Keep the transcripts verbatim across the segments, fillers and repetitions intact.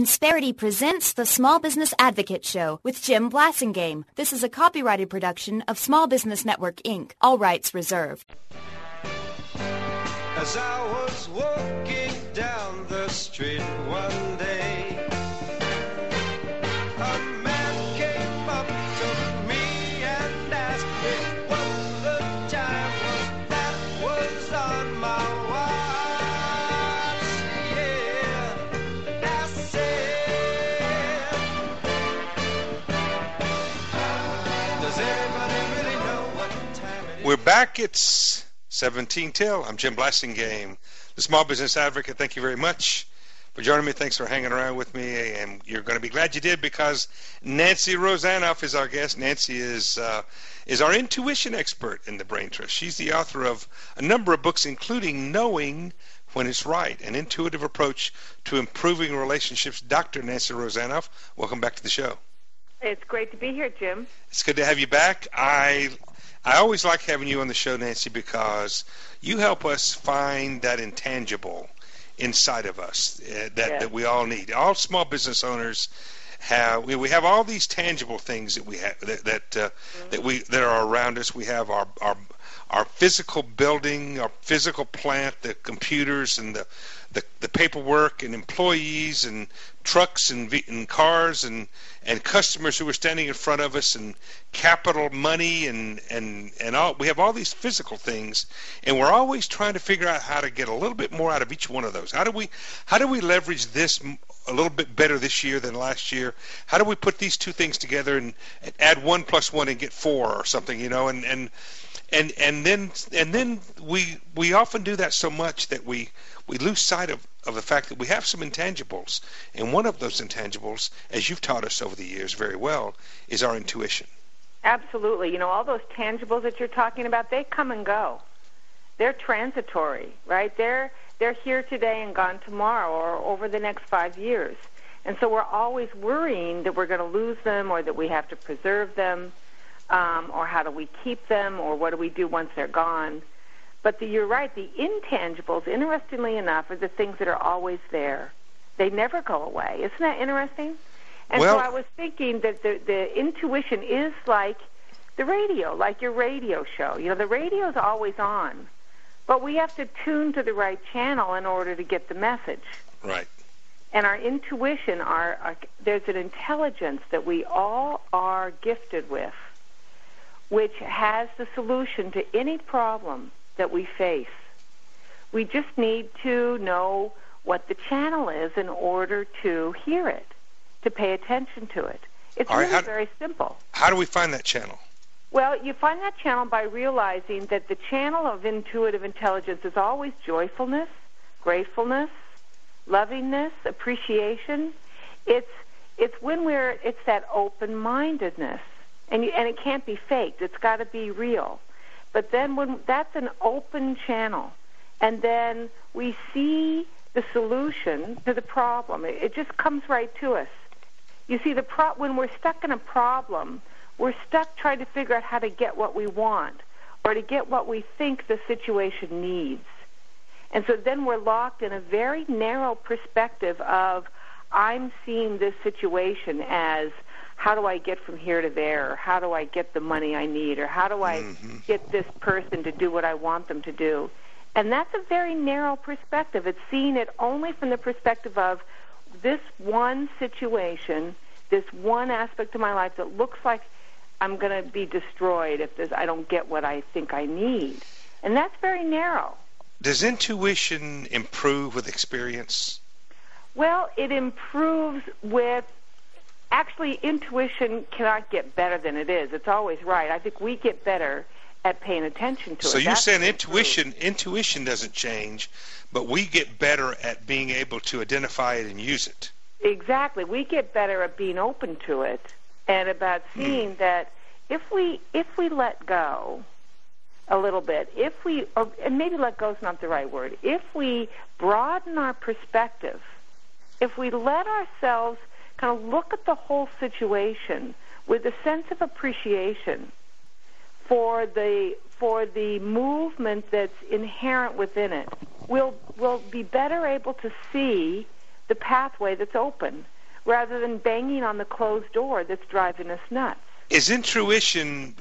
Insperity presents the Small Business Advocate Show with Jim Blasingame. This is a copyrighted production of Small Business Network, Incorporated. All rights reserved. As I was walking down the street one day, a man came up to me and asked me what the time was that was on my watch. Yeah, I said, does anybody really know what time it is? We're back. It's seventeen till. I'm Jim Blasingame, the Small Business Advocate. Thank you very much for joining me. Thanks for hanging around with me, and you're going to be glad you did, because Nancy Rosanoff is our guest. Nancy is uh, is our intuition expert in the Brain Trust. She's the author of a number of books, including Knowing When It's Right, an intuitive approach to improving relationships. Doctor Nancy Rosanoff, welcome back to the show. It's great to be here, Jim. It's good to have you back. I I always like having you on the show, Nancy, because you help us find that intangible inside of us uh, that, yes. that we all need. All small business owners have we, we have all these tangible things that we have that that, uh, mm-hmm. that we that are around us. We have our our our physical building, our physical plant, the computers and the the, the paperwork and employees and trucks and, and cars and, and customers who are standing in front of us and capital money and, and, and all. We have all these physical things, and we're always trying to figure out how to get a little bit more out of each one of those. How do we how do we leverage this a little bit better this year than last year? How do we put these two things together and, and add one plus one and get four or something, you know? And and and and then and then we we often do that so much that we we lose sight of, of the fact that we have some intangibles. And one of those intangibles, as you've taught us over the years very well, is our intuition. Absolutely. You know, all those tangibles that you're talking about, they come and go. They're transitory, right? They're they're here today and gone tomorrow or over the next five years. And so we're always worrying that we're going to lose them or that we have to preserve them, um, or how do we keep them, or what do we do once they're gone. But the, you're right, the intangibles, interestingly enough, are the things that are always there. They never go away. Isn't that interesting? And well, so I was thinking that the, the intuition is like the radio, like your radio show. You know, the radio is always on, but we have to tune to the right channel in order to get the message. Right. And our intuition, our, our there's an intelligence that we all are gifted with, which has the solution to any problem that we face. We just need to know what the channel is in order to hear it, to pay attention to it. It's All right, really how, very simple. How do we find that channel? Well, you find that channel by realizing that the channel of intuitive intelligence is always joyfulness, gratefulness, lovingness, appreciation. It's it's when we're it's that open-mindedness, and you, and it can't be faked. It's got to be real. But then when that's an open channel, and then we see the solution to the problem. It, it just comes right to us. You see, the pro- when we're stuck in a problem, we're stuck trying to figure out how to get what we want or to get what we think the situation needs. And so then we're locked in a very narrow perspective of, I'm seeing this situation as, how do I get from here to there? Or how do I get the money I need? Or how do I mm-hmm. get this person to do what I want them to do? And that's a very narrow perspective. It's seeing it only from the perspective of this one situation, this one aspect of my life that looks like I'm going to be destroyed if this, I don't get what I think I need. And that's very narrow. Does intuition improve with experience? Well, it improves with... Actually, intuition cannot get better than it is. It's always right. I think we get better at paying attention to so it. So you're That's saying intuition intuition doesn't change, but we get better at being able to identify it and use it. Exactly. We get better at being open to it and about seeing mm. that if we if we let go a little bit, if we, or, and maybe let go is not the right word, if we broaden our perspective, if we let ourselves kind of look at the whole situation with a sense of appreciation for the for the movement that's inherent within it, we'll we'll be better able to see the pathway that's open, rather than banging on the closed door that's driving us nuts. Is intuition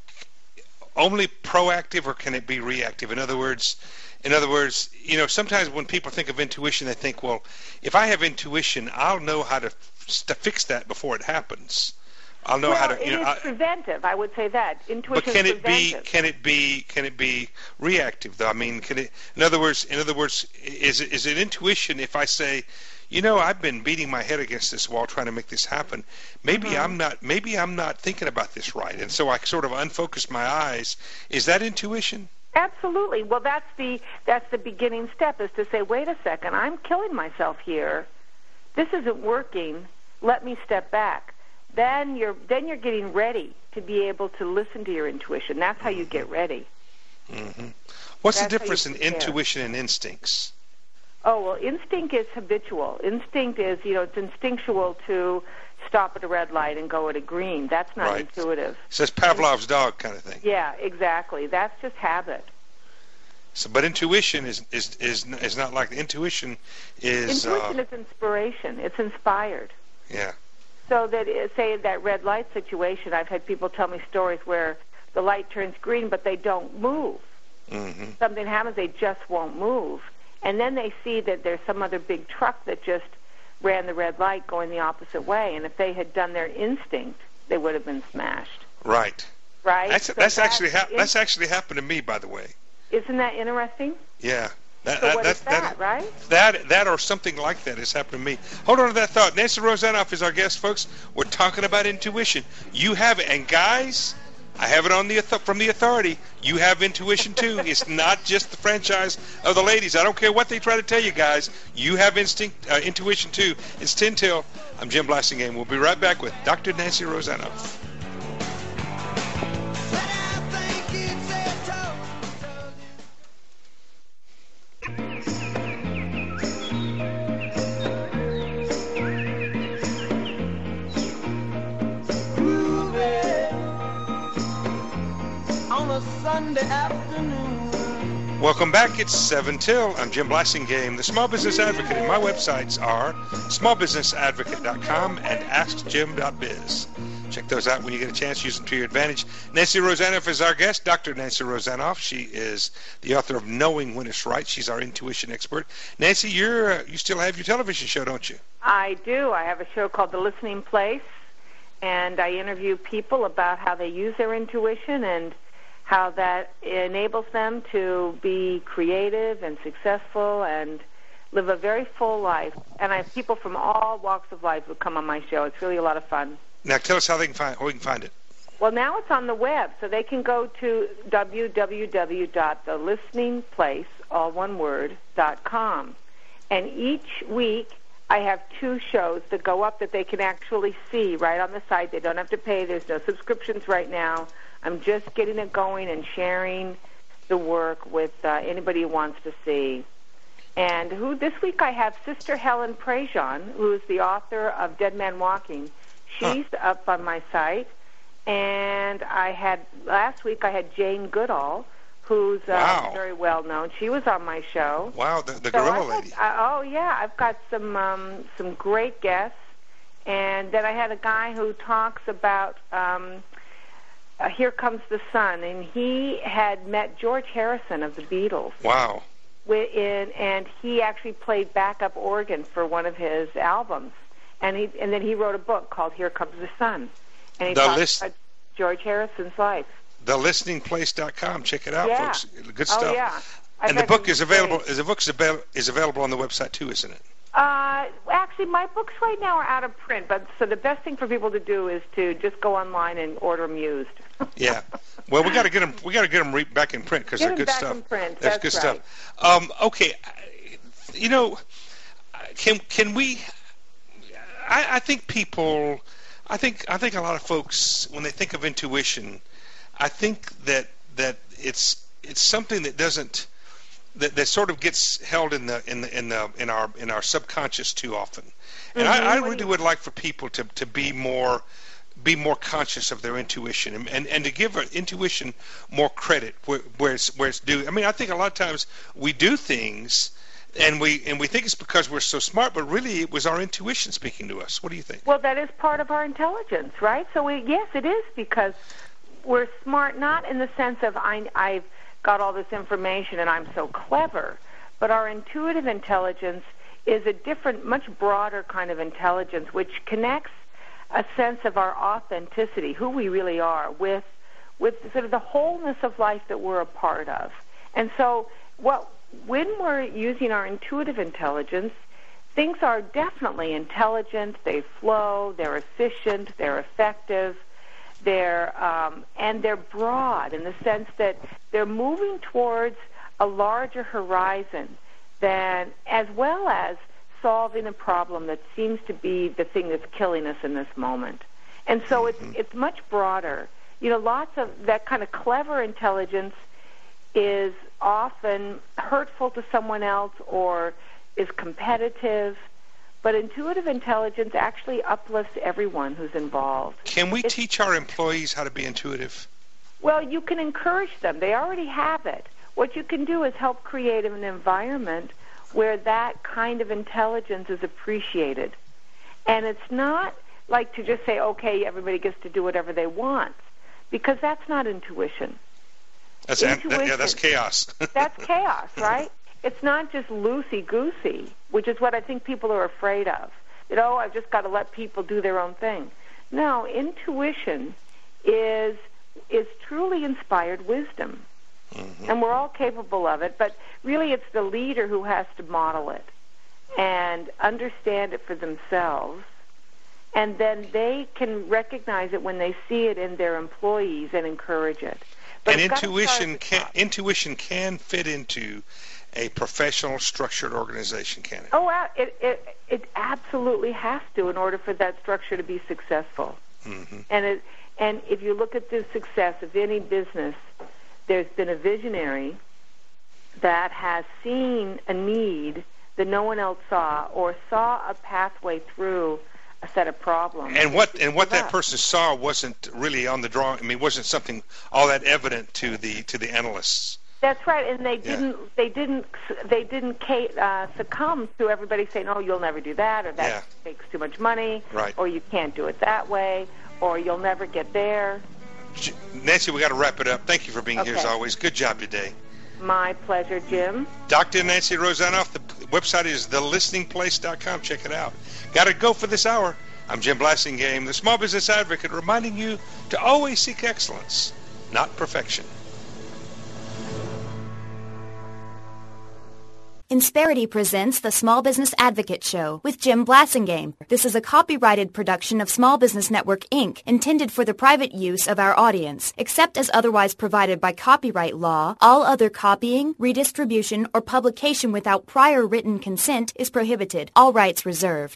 only proactive, or can it be reactive? In other words, in other words, you know, sometimes when people think of intuition, they think, well, if I have intuition, I'll know how to, f- to fix that before it happens. I'll know well, how to. You it know, is I, preventive. I would say that intuition. But can is it be? preventive. Can it be? Can it be reactive? Though I mean, can it? In other words, in other words, is it, is it intuition if I say, you know, I've been beating my head against this wall trying to make this happen. Maybe mm-hmm. I'm not. Maybe I'm not thinking about this right, and so I sort of unfocus my eyes. Is that intuition? Absolutely. Well, that's the that's the beginning step, is to say, wait a second, I'm killing myself here. This isn't working. Let me step back. Then you're then you're getting ready to be able to listen to your intuition. That's how you get ready. Mm-hmm. What's That's the difference in prepare. intuition and instincts? Oh, well, instinct is habitual. Instinct is, you know, it's instinctual to stop at a red light and go at a green. That's not right. intuitive. So it's Pavlov's dog kind of thing. Yeah, exactly. That's just habit. So, but intuition is is is is not like intuition is. Intuition uh, is inspiration. It's inspired. Yeah. So that, say, that red light situation, I've had people tell me stories where the light turns green, but they don't move. Mm-hmm. Something happens, they just won't move. And then they see that there's some other big truck that just ran the red light going the opposite way. And if they had done their instinct, they would have been smashed. Right. Right? That's, so that's, that actually ha- in- that's actually happened to me, by the way. Isn't that interesting? Yeah. That, So that, what that, is that, that, right? That, that or something like that has happened to me. Hold on to that thought. Nancy Rosanoff is our guest, folks. We're talking about intuition. You have it. And guys, I have it on the from the authority. You have intuition, too. It's not just the franchise of the ladies. I don't care what they try to tell you, guys. You have instinct, uh, intuition, too. It's ten till. I'm Jim Blasingame. We'll be right back with Doctor Nancy Rosanoff. Sunday afternoon. Welcome back. It's seven till. I'm Jim Blasingame, the Small Business Advocate, and my websites are small business advocate dot com and ask jim dot biz. Check those out when you get a chance. Use them to your advantage. Nancy Rosanoff is our guest, Doctor Nancy Rosanoff. She is the author of Knowing When It's Right. She's our intuition expert. Nancy, you're uh, you still have your television show, don't you? I do. I have a show called The Listening Place, and I interview people about how they use their intuition and how that enables them to be creative and successful and live a very full life. And I have people from all walks of life who come on my show. It's really a lot of fun. Now, tell us how they can find, how we can find it. Well, now it's on the web, so they can go to w w w dot the listening place, all one word, dot com. And each week I have two shows that go up that they can actually see right on the site. They don't have to pay. There's no subscriptions right now. I'm just getting it going and sharing the work with uh, anybody who wants to see. And who this week I have Sister Helen Prejean, who is the author of Dead Man Walking. She's huh. up on my site. And I had last week I had Jane Goodall, who's uh, wow. very well known. She was on my show. Wow, the, the so gorilla got, lady. Uh, oh yeah, I've got some um, some great guests. And then I had a guy who talks about um, uh, Here Comes the Sun, and he had met George Harrison of the Beatles. Wow. In, and he actually played backup organ for one of his albums. And he and then he wrote a book called Here Comes the Sun. And he the talks list, about George Harrison's life. the listening place dot com. Check it out, yeah. folks. Good stuff. Oh, yeah. I've And the had book some is available. great- Is the book is available, is available on the website too, isn't it? Uh, actually, my books right now are out of print, but so the best thing for people to do is to just go online and order them used. Yeah. Well, we got to get them. We got to get them re- back in print because Get they're 'em good back stuff. in print. That's, That's good right. stuff. Um, okay. You know, can can we? I, I think people. I think I think a lot of folks, when they think of intuition, I think that that it's it's something that doesn't. That, that sort of gets held in the in the in the in our in our subconscious too often, and Mm-hmm. I, I What do really you- would like for people to, to be more be more conscious of their intuition and, and, and to give our intuition more credit where, where it's where it's due. I mean, I think a lot of times we do things And we and we think it's because we're so smart, but really it was our intuition speaking to us. What do you think? Well, that is part of our intelligence, right? So we, yes, it is because we're smart, not in the sense of I, I've got all this information and I'm so clever, but our intuitive intelligence is a different, much broader kind of intelligence, which connects a sense of our authenticity, who we really are, with with sort of the wholeness of life that we're a part of. And so what when we're using our intuitive intelligence, things are definitely intelligent, they flow, they're efficient, they're effective, they're um, and they're broad in the sense that they're moving towards a larger horizon than, as well as solving a problem that seems to be the thing that's killing us in this moment. And so it's it's much broader. You know, lots of that kind of clever intelligence is often hurtful to someone else or is competitive, but intuitive intelligence actually uplifts everyone who's involved. Can we it's, teach our employees how to be intuitive? Well, you can encourage them. They already have it. What you can do is help create an environment where that kind of intelligence is appreciated. And it's not like to just say, okay, everybody gets to do whatever they want, because that's not intuition. That's intuition, yeah, that's chaos. That's chaos, right? It's not just loosey-goosey, which is what I think people are afraid of. You know, I've just got to let people do their own thing. No, intuition is is truly inspired wisdom. Mm-hmm. And we're all capable of it, but really it's the leader who has to model it and understand it for themselves, and then they can recognize it when they see it in their employees and encourage it. But and intuition can intuition can fit into a professional, structured organization, can it? Oh, it it it absolutely has to in order for that structure to be successful. Mm-hmm. And it and if you look at the success of any business, there's been a visionary that has seen a need that no one else saw, or saw a pathway through a set of problems. And what and what that person saw wasn't really on the drawing. I mean, wasn't something all that evident to the to the analysts. That's right, and they Yeah. didn't they didn't they didn't uh, succumb to everybody saying, "Oh, you'll never do that," or "That Yeah. takes too much money," Right. or "You can't do it that way," or "You'll never get there." Nancy, we got to wrap it up. Thank you for being here as Okay. always. Good job today. My pleasure, Jim. Doctor Nancy Rosanoff, the website is the listening place dot com. Check it out. Got to go for this hour. I'm Jim Blasingame, the Small Business Advocate, reminding you to always seek excellence, not perfection. Insperity presents the Small Business Advocate Show with Jim Blasingame. This is a copyrighted production of Small Business Network, Incorporated, intended for the private use of our audience. Except as otherwise provided by copyright law, all other copying, redistribution, or publication without prior written consent is prohibited. All rights reserved.